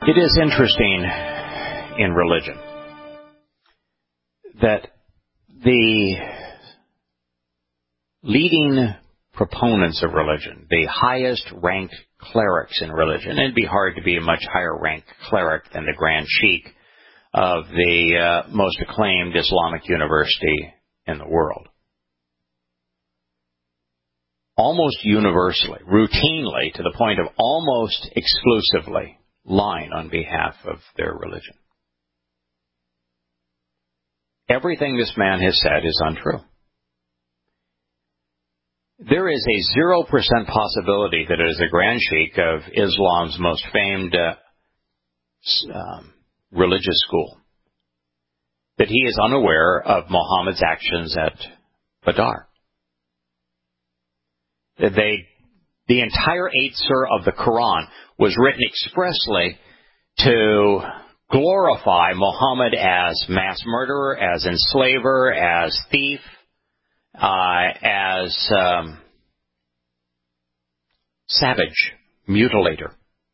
It is interesting in religion that the leading proponents of religion, the highest ranked clerics in religion, and it'd be hard to be a much higher ranked cleric than the Grand Sheikh of the most acclaimed Islamic university in the world. Almost universally, routinely, to the point of almost exclusively, lying on behalf of their religion. Everything this man has said is untrue. There is a 0% possibility that it is a Grand Sheikh of Islam's most famed religious school, that he is unaware of Muhammad's actions at Badr. The entire 8th surah of the Quran was written expressly to glorify Muhammad as mass murderer, as enslaver, as thief, as savage mutilator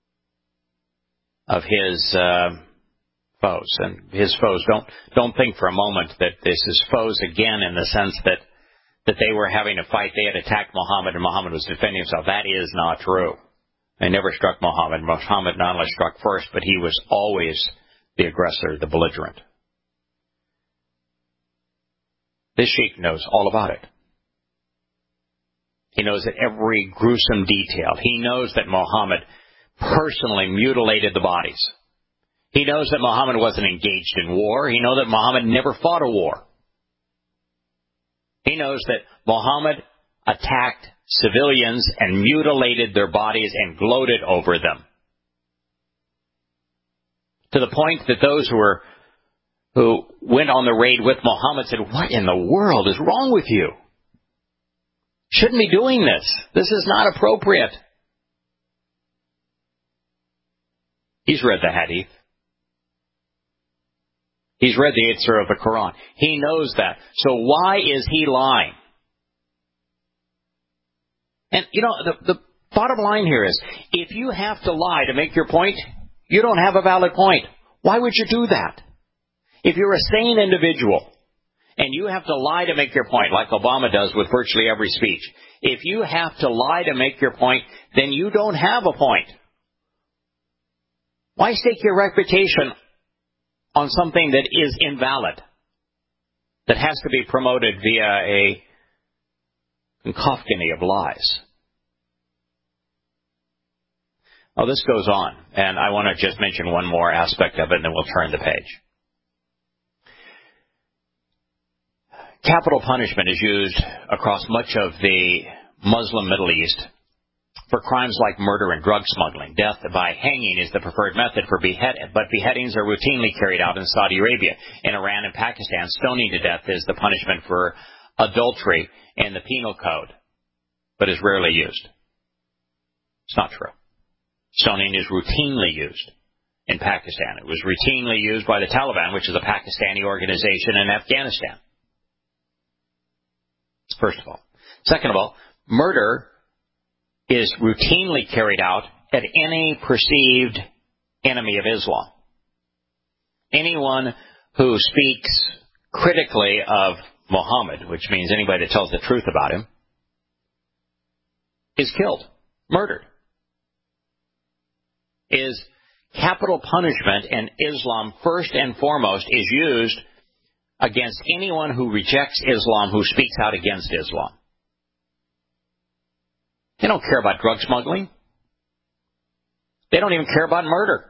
of his foes. And his foes, don't think for a moment that this is foes again in the sense that they were having a fight. They had attacked Muhammad and Muhammad was defending himself. That is not true. They never struck Muhammad. Muhammad not only struck first, but he was always the aggressor, the belligerent. This sheikh knows all about it. He knows every gruesome detail. He knows that Muhammad personally mutilated the bodies. He knows that Muhammad wasn't engaged in war. He knows that Muhammad never fought a war. He knows that Muhammad attacked civilians and mutilated their bodies and gloated over them. To the point that those who went on the raid with Muhammad said, "What in the world is wrong with you? Shouldn't be doing this. This is not appropriate." He's read the Hadith. He's read the 8th surah of the Quran. He knows that. So why is he lying? And, the bottom line here is, if you have to lie to make your point, you don't have a valid point. Why would you do that? If you're a sane individual and you have to lie to make your point, like Obama does with virtually every speech, if you have to lie to make your point, then you don't have a point. Why stake your reputation on something that is invalid, that has to be promoted via a cacophony of lies? Oh, this goes on, and I want to just mention one more aspect of it, and then we'll turn the page. Capital punishment is used across much of the Muslim Middle East for crimes like murder and drug smuggling. Death by hanging is the preferred method for beheading, but beheadings are routinely carried out in Saudi Arabia. In Iran and Pakistan, stoning to death is the punishment for adultery in the penal code, but is rarely used. It's not true. Stoning is routinely used in Pakistan. It was routinely used by the Taliban, which is a Pakistani organization in Afghanistan. First of all. Second of all, murder is routinely carried out at any perceived enemy of Islam. Anyone who speaks critically of Muhammad, which means anybody that tells the truth about him, is killed, murdered. Is capital punishment in Islam, first and foremost, is used against anyone who rejects Islam, who speaks out against Islam. They don't care about drug smuggling. They don't even care about murder.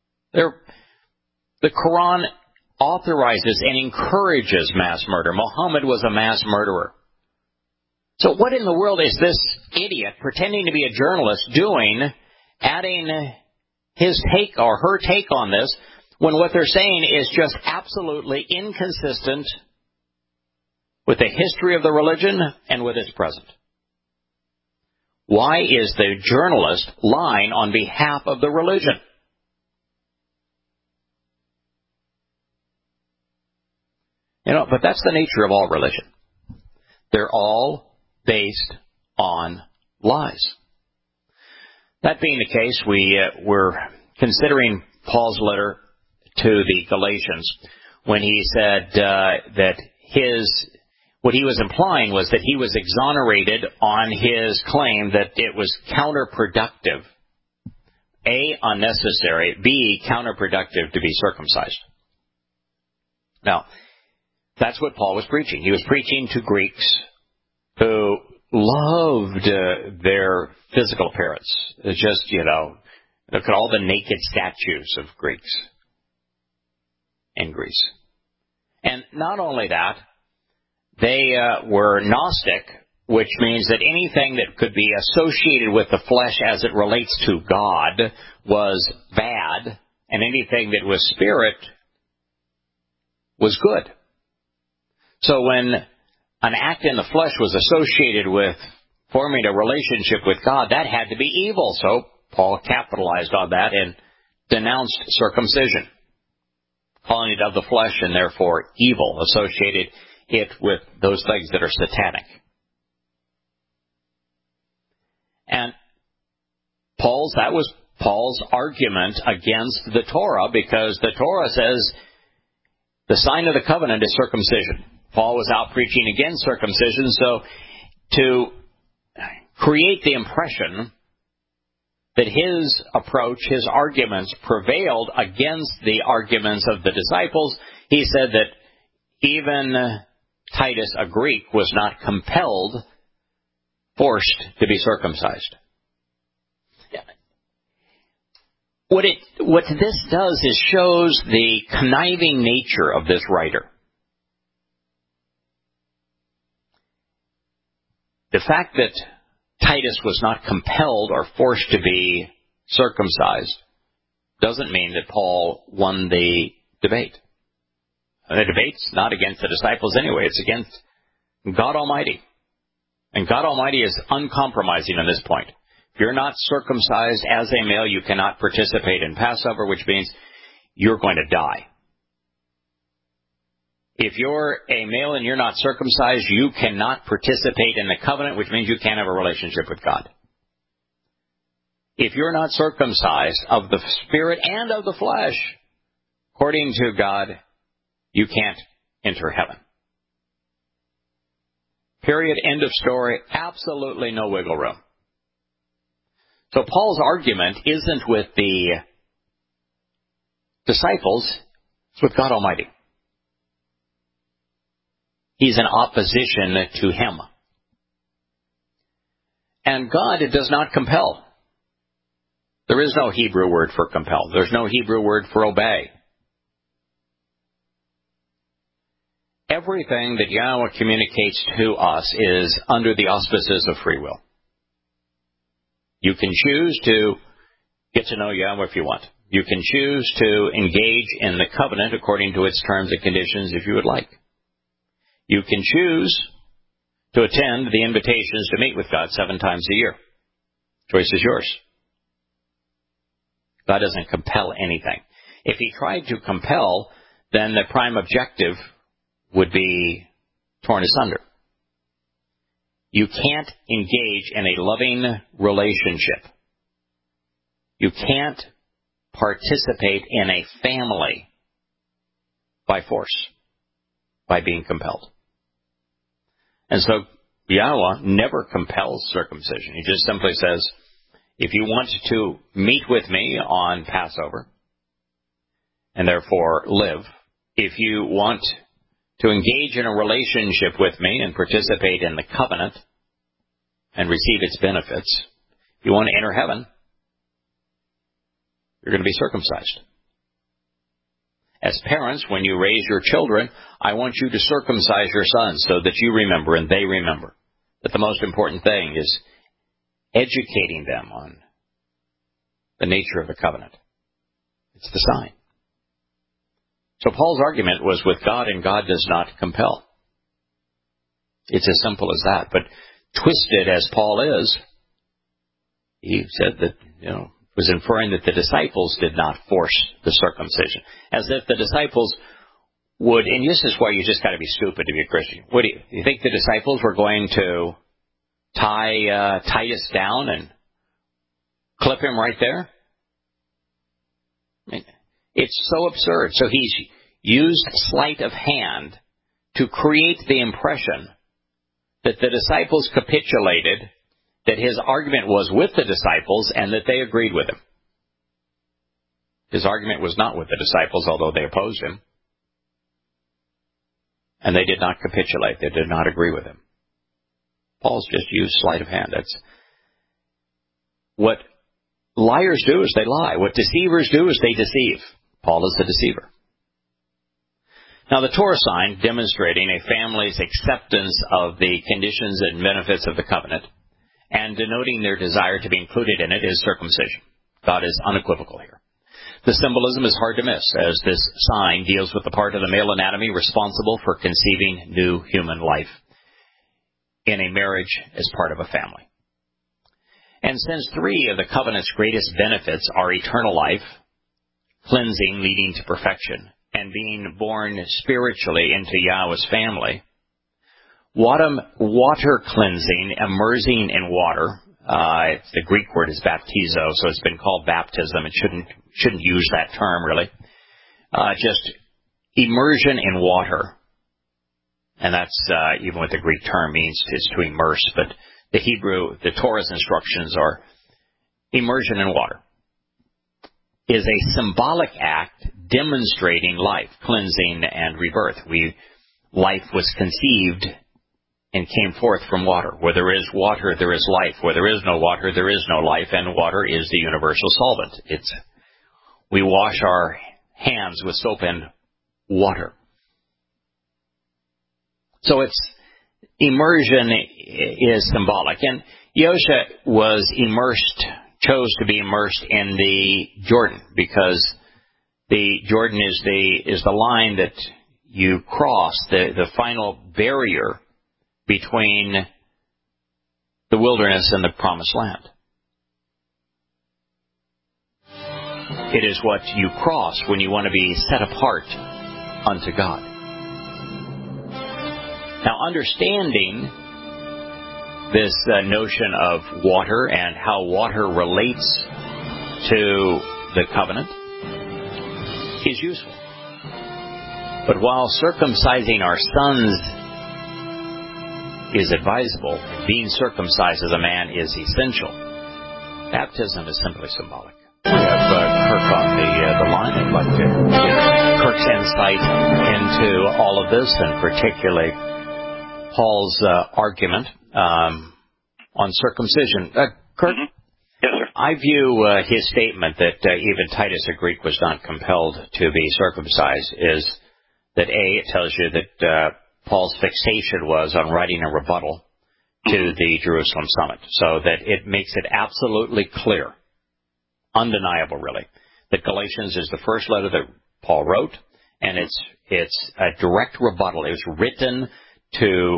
The Quran authorizes and encourages mass murder. Muhammad was a mass murderer. So what in the world is this idiot pretending to be a journalist doing, adding his take or her take on this, when what they're saying is just absolutely inconsistent with the history of the religion and with its present? Why is the journalist lying on behalf of the religion? But that's the nature of all religion. They're all based on lies. That being the case, we're considering Paul's letter to the Galatians when he said that what he was implying was that he was exonerated on his claim that it was counterproductive, A, unnecessary, B, counterproductive to be circumcised. Now, that's what Paul was preaching. He was preaching to Greeks who loved their physical appearance. It's just, look at all the naked statues of Greeks in Greece. And not only that, they were Gnostic, which means that anything that could be associated with the flesh as it relates to God was bad, and anything that was spirit was good. So when an act in the flesh was associated with forming a relationship with God, that had to be evil. So Paul capitalized on that and denounced circumcision, calling it of the flesh and therefore evil, associated it with those things that are satanic. And that was Paul's argument against the Torah, because the Torah says the sign of the covenant is circumcision. Paul was out preaching against circumcision, so to create the impression that his approach, his arguments prevailed against the arguments of the disciples, he said that even Titus, a Greek, was not compelled, forced to be circumcised. What this does is shows the conniving nature of this writer. The fact that Titus was not compelled or forced to be circumcised doesn't mean that Paul won the debate. The debate's not against the disciples anyway. It's against God Almighty. And God Almighty is uncompromising on this point. If you're not circumcised as a male, you cannot participate in Passover, which means you're going to die. If you're a male and you're not circumcised, you cannot participate in the covenant, which means you can't have a relationship with God. If you're not circumcised of the spirit and of the flesh, according to God, you can't enter heaven. Period. End of story. Absolutely no wiggle room. So Paul's argument isn't with the disciples, it's with God Almighty. He's in opposition to him. And God does not compel. There is no Hebrew word for compel. There's no Hebrew word for obey. Everything that Yahweh communicates to us is under the auspices of free will. You can choose to get to know Yahweh if you want. You can choose to engage in the covenant according to its terms and conditions if you would like. You can choose to attend the invitations to meet with God 7 times a year. Choice is yours. God doesn't compel anything. If he tried to compel, then the prime objective would be torn asunder. You can't engage in a loving relationship. You can't participate in a family by force, by being compelled. And so Yahweh never compels circumcision. He just simply says, if you want to meet with me on Passover, and therefore live, if you want to engage in a relationship with me and participate in the covenant and receive its benefits, if you want to enter heaven, you're going to be circumcised. As parents, when you raise your children, I want you to circumcise your sons so that you remember and they remember that the most important thing is educating them on the nature of the covenant. It's the sign. So Paul's argument was with God, and God does not compel. It's as simple as that. But twisted as Paul is, he said that, was inferring that the disciples did not force the circumcision. As if the disciples would, and this is why you just got to be stupid to be a Christian. What do you think the disciples were going to tie Titus down and clip him right there? I mean, It's so absurd. So he's used sleight of hand to create the impression that the disciples capitulated, that his argument was with the disciples, and that they agreed with him. His argument was not with the disciples, although they opposed him. And they did not capitulate. They did not agree with him. Paul's just used sleight of hand. That's what liars do, is they lie. What deceivers do is they deceive. Paul is the deceiver. Now, the Torah sign, demonstrating a family's acceptance of the conditions and benefits of the covenant and denoting their desire to be included in it, is circumcision. God is unequivocal here. The symbolism is hard to miss, as this sign deals with the part of the male anatomy responsible for conceiving new human life in a marriage as part of a family. And since three of the covenant's greatest benefits are eternal life, cleansing leading to perfection, and being born spiritually into Yahweh's family, water cleansing, immersing in water, the Greek word is baptizo, so it's been called baptism. It shouldn't use that term, really. Just immersion in water. And that's even what the Greek term means, is to immerse. But the Hebrew, the Torah's instructions are immersion in water, is a symbolic act demonstrating life, cleansing, and rebirth. Life was conceived and came forth from water. Where there is water, there is life. Where there is no water, there is no life, and water is the universal solvent. We wash our hands with soap and water. So immersion is symbolic. And Yosha chose to be immersed in the Jordan, because the Jordan is the line that you cross, the final barrier between the wilderness and the promised land. It is what you cross when you want to be set apart unto God. Now, understanding this notion of water and how water relates to the covenant is useful. But while circumcising our sons is advisable, being circumcised as a man is essential. Baptism is simply symbolic. We have Kirk on the line. I'd like to get Kirk's insight into all of this, and particularly Paul's argument on circumcision. Kirk? Mm-hmm. Yes, sir. I view his statement that even Titus the Greek was not compelled to be circumcised is that, A, it tells you that Paul's fixation was on writing a rebuttal to the Jerusalem summit, so that it makes it absolutely clear, undeniable really, that Galatians is the first letter that Paul wrote, and it's a direct rebuttal. It was written to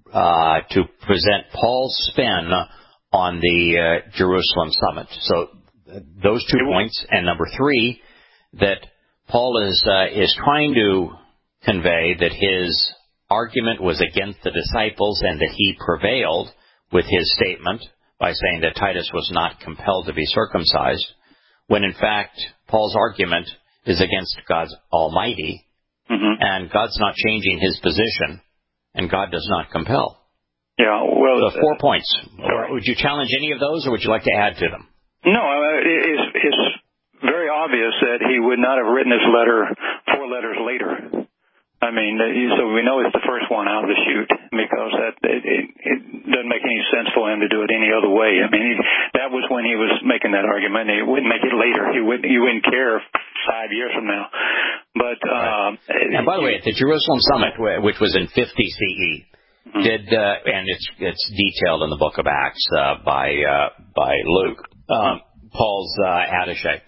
present Paul's spin on the Jerusalem summit. So those 2 points, and number 3, that Paul is trying to convey that his argument was against the disciples and that he prevailed with his statement by saying that Titus was not compelled to be circumcised, when in fact Paul's argument is against God Almighty, and God's not changing his position, and God does not compel. Yeah, well... The 4 points. Would you challenge any of those, or would you like to add to them? No, it's very obvious that he would not have written this letter 4 letters later. I mean, so we know it's the first one out of the chute, because it doesn't make any sense for him to do it any other way. I mean, that was when he was making that argument. He wouldn't make it later. He wouldn't care 5 years from now. But right. And by the way, at the Jerusalem summit, which was in 50 CE, and it's detailed in the book of Acts by Luke, Paul's attaché.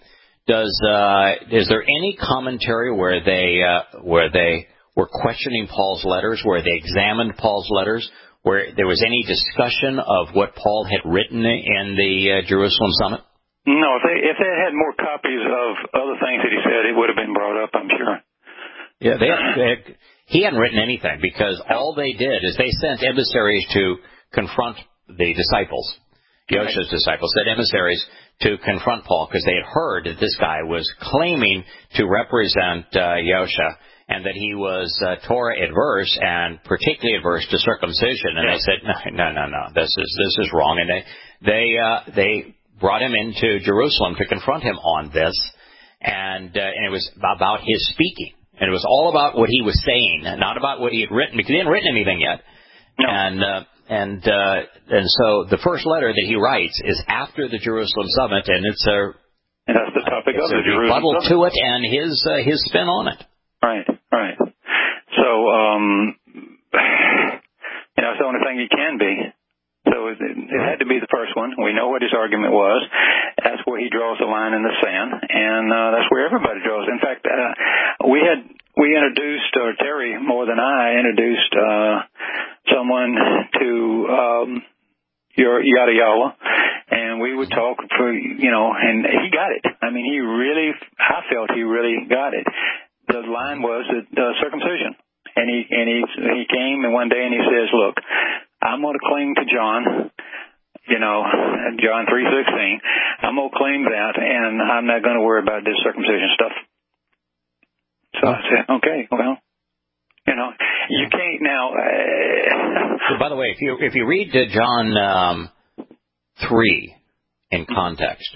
Is there any commentary where they were questioning Paul's letters, where they examined Paul's letters, where there was any discussion of what Paul had written in the Jerusalem summit? No, if they had more copies of other things that he said, it would have been brought up, I'm sure. Yeah, he hadn't written anything, because all they did is they sent emissaries to confront the disciples. Yosha's disciples, sent emissaries to confront Paul because they had heard that this guy was claiming to represent Yosha and that he was Torah adverse and particularly adverse to circumcision. And they said, no, this is wrong. And they brought him into Jerusalem to confront him on this, and it was about his speaking. And it was all about what he was saying, not about what he had written, because he hadn't written anything yet. No. And so the first letter that he writes is after the Jerusalem summit, and and that's the topic of the Jerusalem rebuttal summit. to it and his spin on it. Right. So, it's the only thing he can be. So it had to be the first one. We know what his argument was. That's where he draws the line in the sand, and that's where everybody draws. In fact, we introduced, or Terry more than I introduced someone to your Yada Yala, and we would talk for and he got it. I mean, I felt he really got it. The line was circumcision, and he came and one day and he says, "Look, I'm going to cling to John, John 3:16. I'm going to claim that, and I'm not going to worry about this circumcision stuff." So I said, "Okay, well, you can't now." By the way, if you read John 3 in context,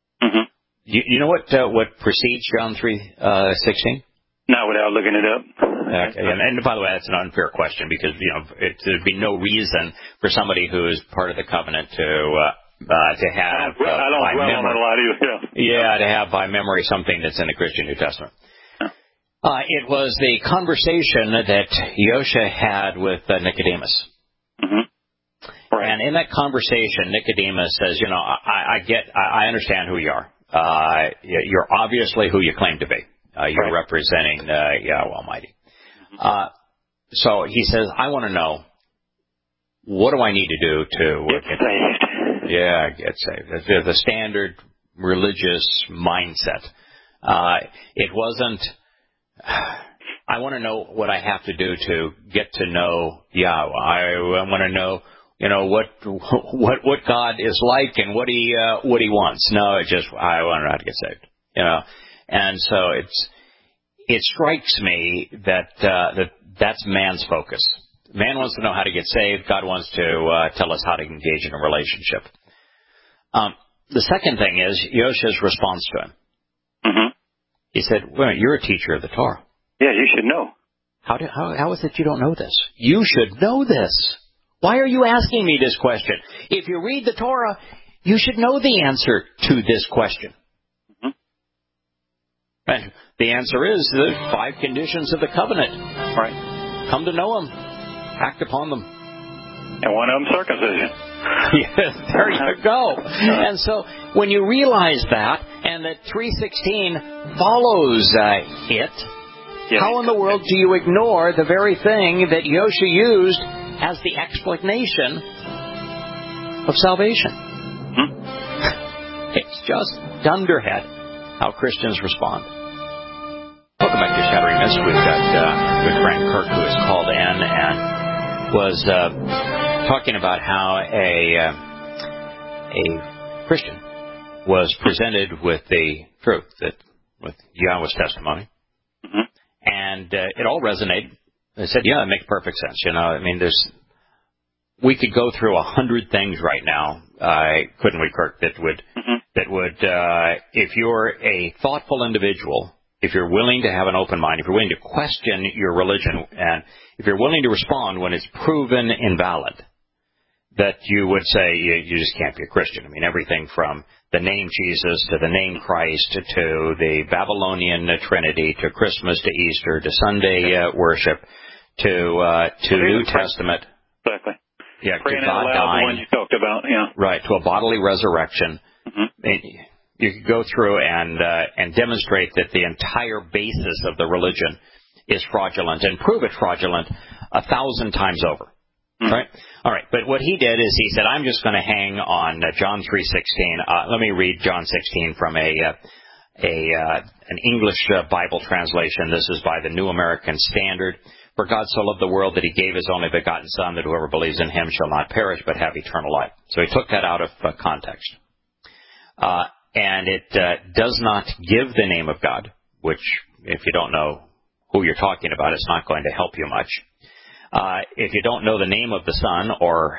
you know what precedes John 3:16? Not without looking it up. Okay. And by the way, that's an unfair question because there'd be no reason for somebody who is part of the covenant to have I don't dwell on it a lot either. Yeah, to have by memory something that's in the Christian New Testament. It was the conversation that Yosha had with Nicodemus. Right. And in that conversation, Nicodemus says, I understand who you are. You're obviously who you claim to be. You're representing Yahweh Almighty. So he says, I want to know, what do I need to do to get saved? Yeah, get saved. The standard religious mindset. It wasn't, I want to know what I have to do to get to know Yahweh. I want to know, what God is like and what he wants. No, it's just, I want to know how to get saved. And so it strikes me that that's man's focus. Man wants to know how to get saved. God wants to tell us how to engage in a relationship. The second thing is Yosha's response to him. He said, "Well, you're a teacher of the Torah. Yeah, you should know. How is it you don't know this? You should know this. Why are you asking me this question? If you read the Torah, you should know the answer to this question." And the answer is the 5 conditions of the covenant. Right. Come to know them. Act upon them. And one of them, circumcision. Yes, there you go. And so when you realize that, and that 3:16 follows it, how in the world do you ignore the very thing that Yosha used as the explanation of salvation? It's just dunderhead how Christians respond. Welcome back to Shattering Myths. We've got good friend Kirk who has called in and was talking about how a Christian was presented with the truth, with Yahweh's testimony, and it all resonated. They said, "Yeah, it makes perfect sense." We could go through 100 things right now, couldn't we, Kirk? That would, if you're a thoughtful individual, if you're willing to have an open mind, if you're willing to question your religion, and if you're willing to respond when it's proven invalid, that you would say you just can't be a Christian. I mean, everything from the name Jesus to the name Christ to the Babylonian Trinity to Christmas to Easter to Sunday worship to New Testament. Exactly. Yeah, praying to God out loud, dying. the one you talked about, yeah. Right, to a bodily resurrection. You could go through and demonstrate that the entire basis of the religion is fraudulent and prove it fraudulent 1,000 times over. Right? All right. But what he did is he said, I'm just going to hang on John 3:16. Let me read John 16 from an English Bible translation. This is by the New American Standard. For God so loved the world that he gave his only begotten Son, that whoever believes in him shall not perish but have eternal life. So he took that out of context. And it does not give the name of God, which, if you don't know who you're talking about, it's not going to help you much. If you don't know the name of the Son or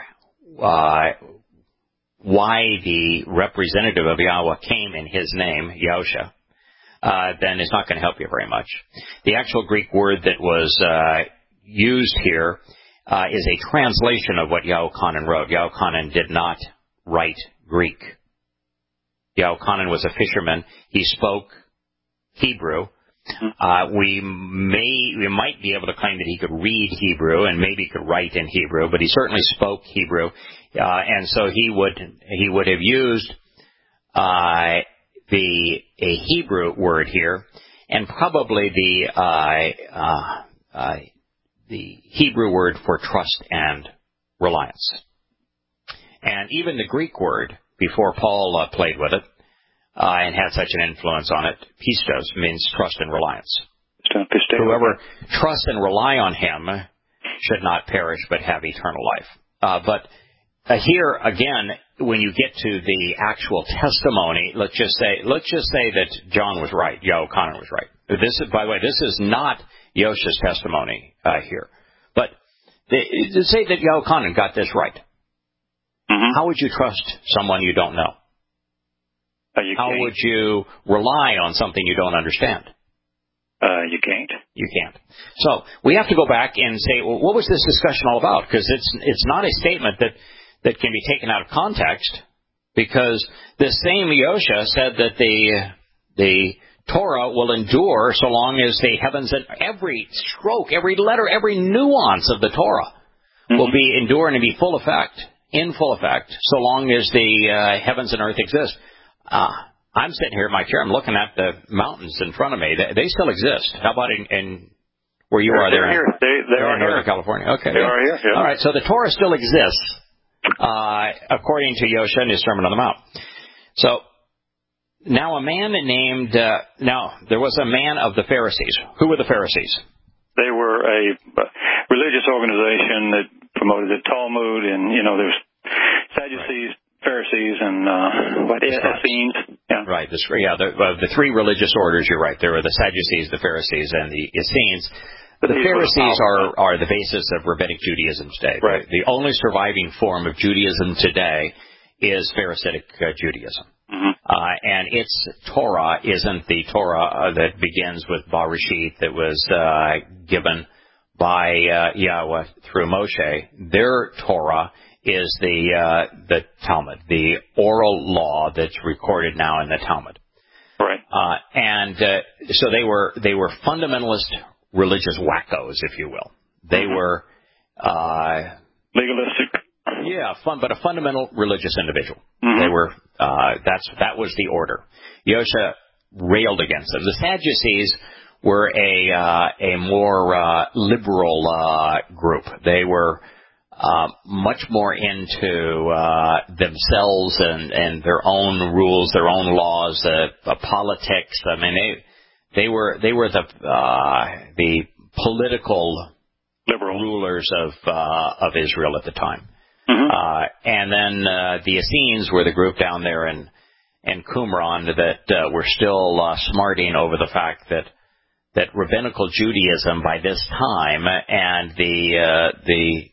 why the representative of Yahweh came in his name, Yahusha, then it's not going to help you very much. The actual Greek word that was used here is a translation of what Yahuchanan wrote. Yahuchanan did not write Greek. Yahuchanan was a fisherman. He spoke Hebrew. We might be able to claim that he could read Hebrew and maybe could write in Hebrew, but he certainly spoke Hebrew, and so he would have used a Hebrew word here, and probably the Hebrew word for trust and reliance, and even the Greek word before Paul played with it. And had such an influence on it. Pistos means trust and reliance. Whoever trusts and rely on him should not perish but have eternal life. But here again, when you get to the actual testimony, let's just say that John was right, Yahuchanan was right. This is, by the way, this is not Yosha's testimony here. But to say that Yahuchanan got this right, how would you trust someone you don't know? How would you rely on something you don't understand? You can't. You can't. So we have to go back and say, well, what was this discussion all about? Because it's not a statement that can be taken out of context, because the same Yosha said that the Torah will endure so long as the heavens and every stroke, every letter, every nuance of the Torah will be enduring and be in full effect, so long as the heavens and earth exist. I'm sitting here in my chair. I'm looking at the mountains in front of me. They still exist. How about in where you are there? They are here in California. Okay. They are here. Yeah. All right. So the Torah still exists, according to Yosha and his Sermon on the Mount. So now a man named there was a man of the Pharisees. Who were the Pharisees? They were a religious organization that promoted the Talmud, and there's Sadducees. Right. Pharisees and Essenes. Yeah. Right. The three religious orders. You're right. There were the Sadducees, the Pharisees, and the Essenes. The Pharisees are the basis of rabbinic Judaism today. Right. The only surviving form of Judaism today is Pharisaic Judaism. And its Torah isn't the Torah that begins with Bereshit that was given by Yahweh through Moshe. Their Torah is the Talmud, the oral law that's recorded now in the Talmud. Right. So they were fundamentalist religious wackos, if you will. They were legalistic. Yeah, but a fundamental religious individual. They were that was the order. Yosha railed against them. The Sadducees were a more liberal group. They were much more into themselves and their own rules, their own laws, politics. I mean, they were the political liberal rulers of Israel at the time. And then the Essenes were the group down there in Qumran that were still smarting over the fact that rabbinical Judaism by this time and the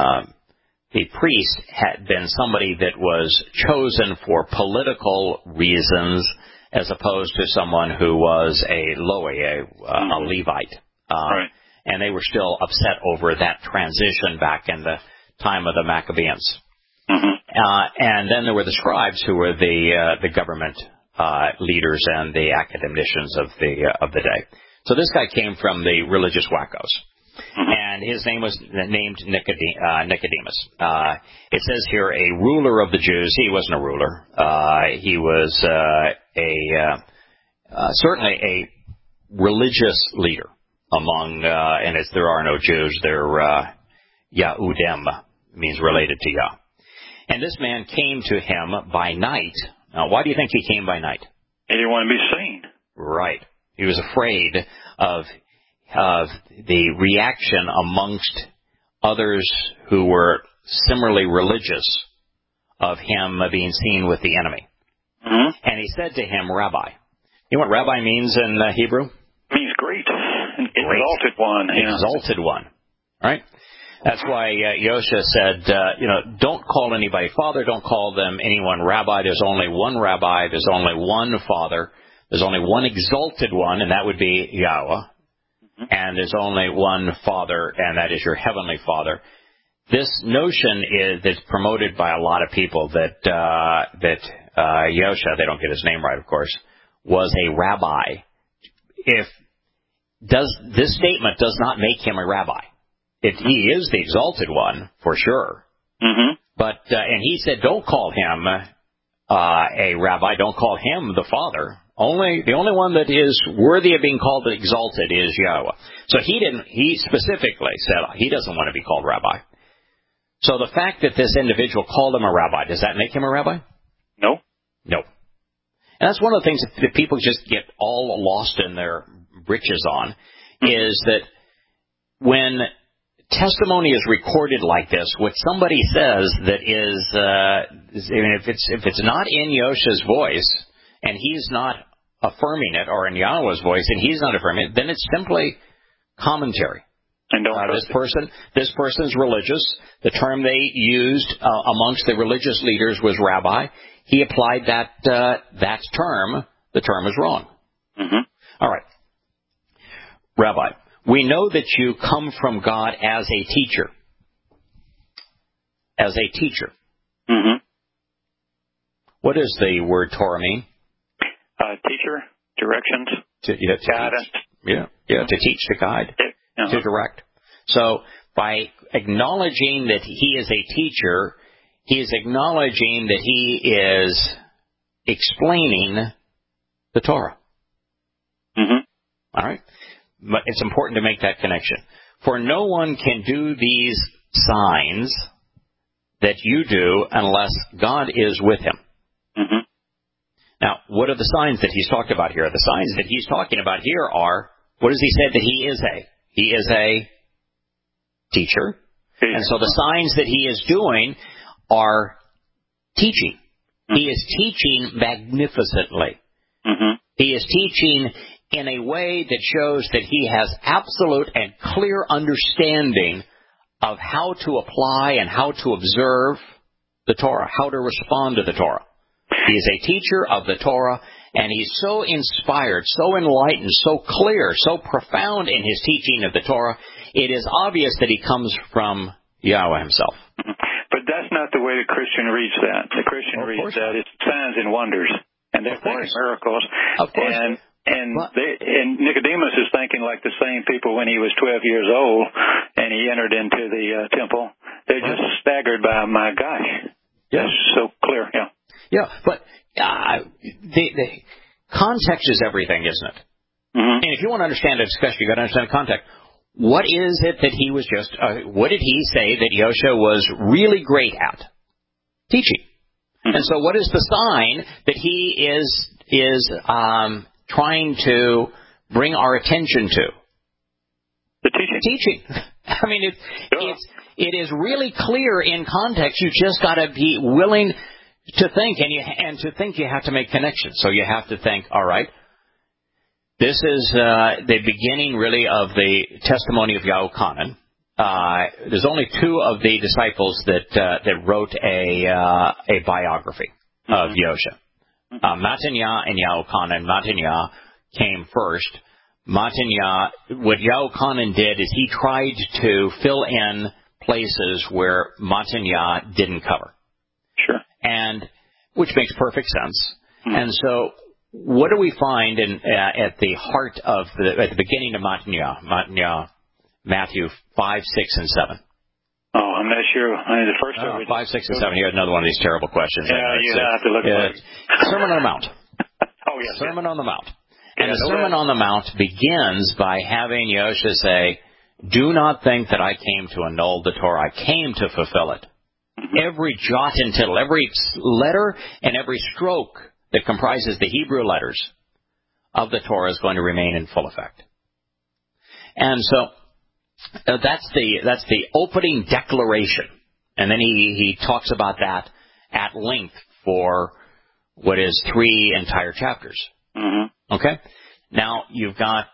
priest had been somebody that was chosen for political reasons as opposed to someone who was a Levite. Right. And they were still upset over that transition back in the time of the Maccabees. And then there were the scribes who were the government leaders and the academicians of the day. So this guy came from the religious wackos. And his name was named Nicodemus. It says here, a ruler of the Jews. He wasn't a ruler. He was certainly a religious leader among, and as there are no Jews, they're Yahudim, means related to Yah. And this man came to him by night. Now, why do you think he came by night? He didn't want to be seen. Right. He was afraid of the reaction amongst others who were similarly religious of him being seen with the enemy. Mm-hmm. And he said to him, Rabbi. You know what rabbi means in Hebrew? It means great. An Great. Exalted one. Exalted one. Right? That's why Yosha said, don't call anybody father, don't call them anyone rabbi. There's only one rabbi, there's only one father, there's only one exalted one, and that would be Yahweh. Mm-hmm. And there's only one father, and that is your heavenly Father. This notion that's promoted by a lot of people that Yosha, they don't get his name right, of course, was a rabbi. This statement does not make him a rabbi. He is the exalted one, for sure. Mm-hmm. But, and he said, don't call him a rabbi, don't call him the Father. The only one that is worthy of being called exalted is Yahweh. So he specifically said he doesn't want to be called rabbi. So the fact that this individual called him a rabbi, does that make him a rabbi? No. No. And that's one of the things that people just get all lost in their britches on, is that when testimony is recorded like this, what somebody says that if it's not in Yosha's voice, and he's not affirming it, or in Yahweh's voice, and he's not affirming it, then it's simply commentary. And don't this person's religious. The term they used amongst the religious leaders was rabbi. He applied that term. The term is wrong. Mm-hmm. All right. Rabbi, we know that you come from God as a teacher. As a teacher. Mm-hmm. What does the word Torah mean? Teacher, directions, guidance. To teach, to guide, to direct. So by acknowledging that he is a teacher, he is acknowledging that he is explaining the Torah. Mm-hmm. All right? But it's important to make that connection. For no one can do these signs that you do unless God is with him. Mm-hmm. Now, what are the signs that he's talked about here? The signs that he's talking about here are, what does he say that he is a? He is a teacher. And so the signs that he is doing are teaching. Mm-hmm. He is teaching magnificently. Mm-hmm. He is teaching in a way that shows that he has absolute and clear understanding of how to apply and how to observe the Torah, how to respond to the Torah. He is a teacher of the Torah, and he's so inspired, so enlightened, so clear, so profound in his teaching of the Torah, it is obvious that he comes from Yahweh himself. But that's not the way the Christian reads that. The Christian reads that it's signs and wonders, and they're thinking miracles. Of course. And Nicodemus is thinking like the same people when he was 12 years old and he entered into the temple. They're just staggered by, my gosh. Yeah. It's so clear, yeah. Yeah, but the context is everything, isn't it? Mm-hmm. And if you want to understand a discussion, you've got to understand the context. What is it that he was just, what did he say that Yosha was really great at? Teaching. Mm-hmm. And so what is the sign that he is trying to bring our attention to? The teaching. Teaching. I mean, it is really clear in context. You just got to be willing to think, and to think you have to make connections. So you have to think, all right, this is the beginning really of the testimony of Yahuchanan. There's only two of the disciples that wrote a biography of Yosha. Matanya and Yahuchanan. Matanya came first. Matanya, what Yahuchanan did is he tried to fill in places where Matanya didn't cover. Sure. And which makes perfect sense. Mm-hmm. And so, what do we find at the heart of at the beginning of Matanya, Matthew 5, 6, and 7? Oh, I'm not sure. I mean, the first 5, 6, and 7. You had another one of these terrible questions. Yeah, you have to look at it. Sermon on the Mount. Oh, yes. Sermon on the Mount. And the Sermon on the Mount begins by having Yosha say, "Do not think that I came to annul the Torah. I came to fulfill it." Mm-hmm. Every jot and tittle, every letter and every stroke that comprises the Hebrew letters of the Torah is going to remain in full effect. And so that's the opening declaration. And then he talks about that at length for what is 3 entire chapters. Mm-hmm. Okay? Now, you've got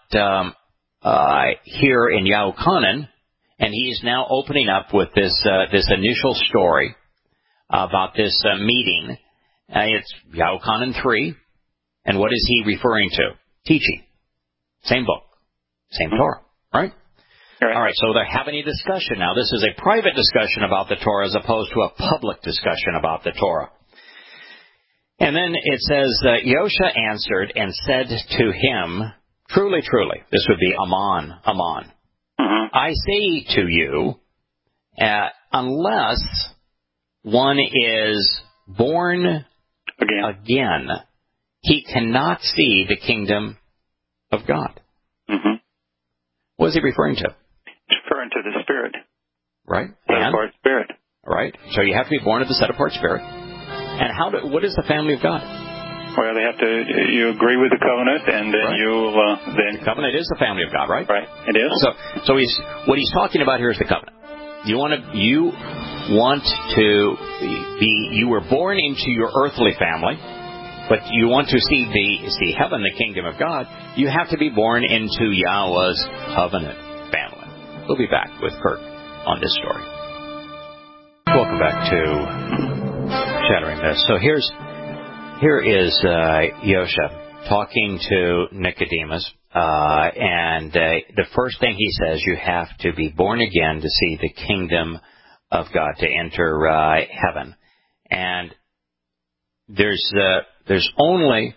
here in Yahuchanan, and he's now opening up with this initial story about this meeting. It's Yahuchanan 3, and what is he referring to? Teaching. Same book. Same Torah, right? Right. All right, so they're having a discussion now. This is a private discussion about the Torah as opposed to a public discussion about the Torah. And then it says, Yosha answered and said to him, truly, truly, this would be Aman. Mm-hmm. I say to you, unless one is born again, he cannot see the kingdom of God. Mm-hmm. What is he referring to? He's referring to the Spirit. Right. Set-apart Spirit. Right. So you have to be born of the set-apart Spirit. And what is the family of God? Well, you agree with the covenant, and then right. The covenant is the family of God, right? Right. It is. So what he's talking about here is the covenant. You were born into your earthly family, but you want to see heaven, the kingdom of God, you have to be born into Yahweh's covenant family. We'll be back with Kirk on this story. Welcome back to Shattering Myths. So here is Yosha talking to Nicodemus, and the first thing he says, you have to be born again to see the kingdom of God, to enter heaven. And there's only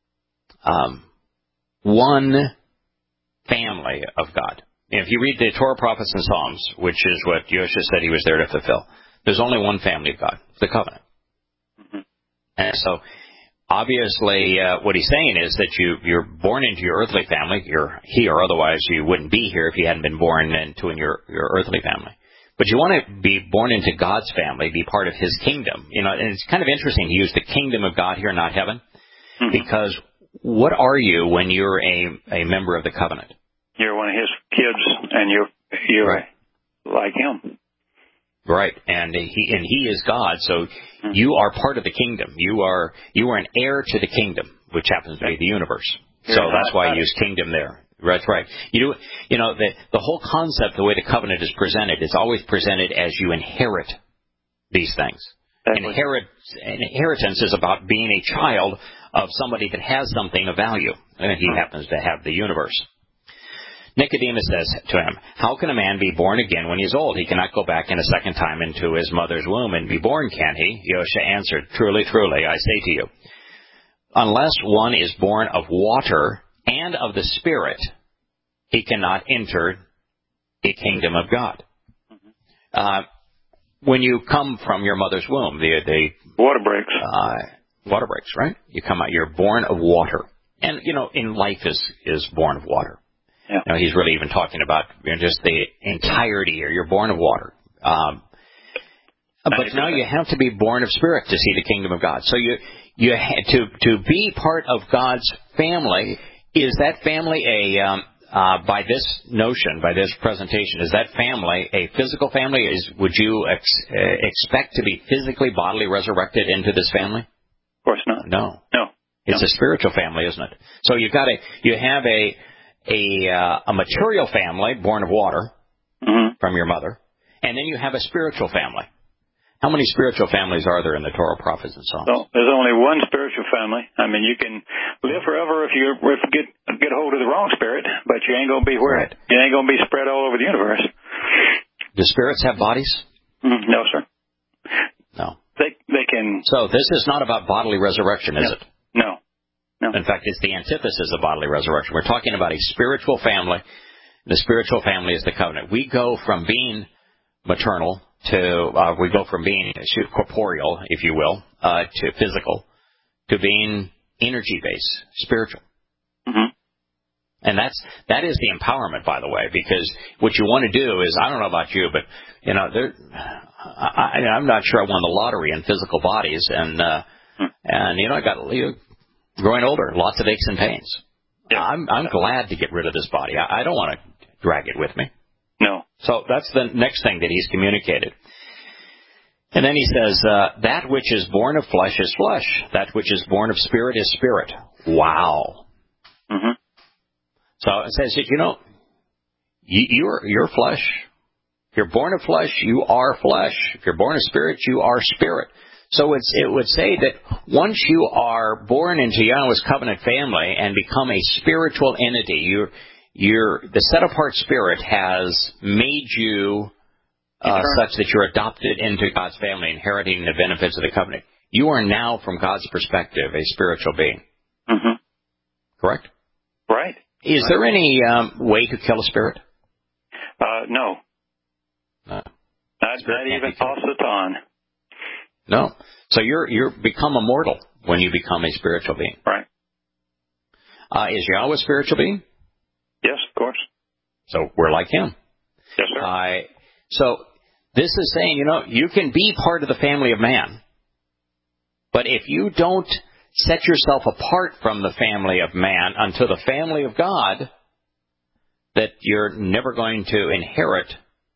one family of God. If you read the Torah, Prophets, and Psalms, which is what Yosha said he was there to fulfill, there's only one family of God, the covenant. Mm-hmm. And so, obviously, what he's saying is that you're born into your earthly family. You're here, otherwise you wouldn't be here if you hadn't been born into your earthly family. But you want to be born into God's family, be part of His kingdom. And it's kind of interesting to use the kingdom of God here, not heaven, mm-hmm. because what are you when you're a member of the covenant? You're one of His kids, and you're right. like Him. Right, and he is God, so you are part of the kingdom. You are an heir to the kingdom, which happens to be the universe. So that's why I use kingdom there. That's right. The whole concept, the way the covenant is presented, is always presented as you inherit these things. Inheritance is about being a child of somebody that has something of value, and he happens to have the universe. Nicodemus says to him, how can a man be born again when he's old? He cannot go back in a second time into his mother's womb and be born, can he? Yosha answered, truly, truly, I say to you, unless one is born of water and of the Spirit, he cannot enter the kingdom of God. When you come from your mother's womb, the water breaks. Water breaks, right? You come out, you're born of water. And, in life is born of water. Yeah. He's really even talking about just the entirety here. You're born of water. But now you have to be born of Spirit to see the kingdom of God. So to be part of God's family, is that family by this notion, by this presentation, is that family a physical family? Would you expect to be physically, bodily resurrected into this family? Of course not. No. It's a spiritual family, isn't it? So you have a material family born of water mm-hmm. from your mother, and then you have a spiritual family. How many spiritual families are there in the Torah, Prophets, and Psalms? Well, there's only one spiritual family. I mean, you can live forever if you get hold of the wrong spirit, but you ain't gonna be right. You ain't gonna be spread all over the universe. Do spirits have bodies? No, sir. No. They can. So this is not about bodily resurrection, is it? No. In fact, it's the antithesis of bodily resurrection. We're talking about a spiritual family. The spiritual family is the covenant. We go from being maternal we go from being corporeal, if you will, to physical, to being energy-based, spiritual. Mm-hmm. And that is the empowerment, by the way, because what you want to do is, I don't know about you, but, I'm not sure I won the lottery in physical bodies, and I got, growing older, lots of aches and pains. Yeah. I'm glad to get rid of this body. I don't want to drag it with me. No. So that's the next thing that he's communicated. And then he says, that which is born of flesh is flesh. That which is born of spirit is spirit. Wow. Mm-hmm. So it says, you're flesh. If you're born of flesh, you are flesh. If you're born of spirit, you are spirit. So it would say that once you are born into Yahweh's covenant family and become a spiritual entity, the set-apart spirit has made you such that you're adopted into God's family, inheriting the benefits of the covenant. You are now, from God's perspective, a spiritual being. Mm-hmm. Correct? Right. Is there any way to kill a spirit? No. Not even Hasatan. No. So you're become immortal when you become a spiritual being. Right. Is Yahweh a spiritual being? Yes, of course. So we're like him. Yes, sir. So this is saying, you can be part of the family of man, but if you don't set yourself apart from the family of man unto the family of God, that you're never going to inherit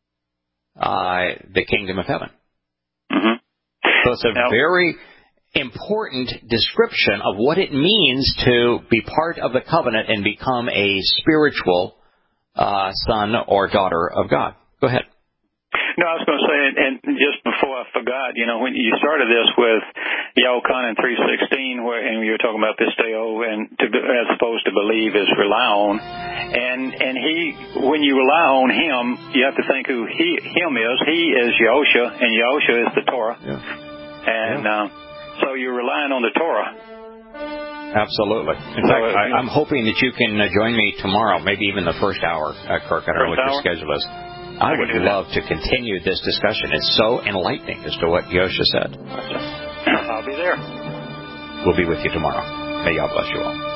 the kingdom of heaven. Mm-hmm. So it's a very important description of what it means to be part of the covenant and become a spiritual son or daughter of God. Go ahead. No, I was going to say, and just before I forgot, when you started this with Yahuchanan 3:16, and you were talking about pisteo, and as opposed to believe is rely on, and when you rely on him, you have to think who him is. He is Yahusha, and Yahusha is the Torah, and so you're relying on the Torah. Absolutely. In fact, I'm hoping that you can join me tomorrow, maybe even the first hour, Kirk. I don't know what your schedule is. I would love to continue this discussion. It's so enlightening as to what Yosha said. I'll be there. We'll be with you tomorrow. May God bless you all.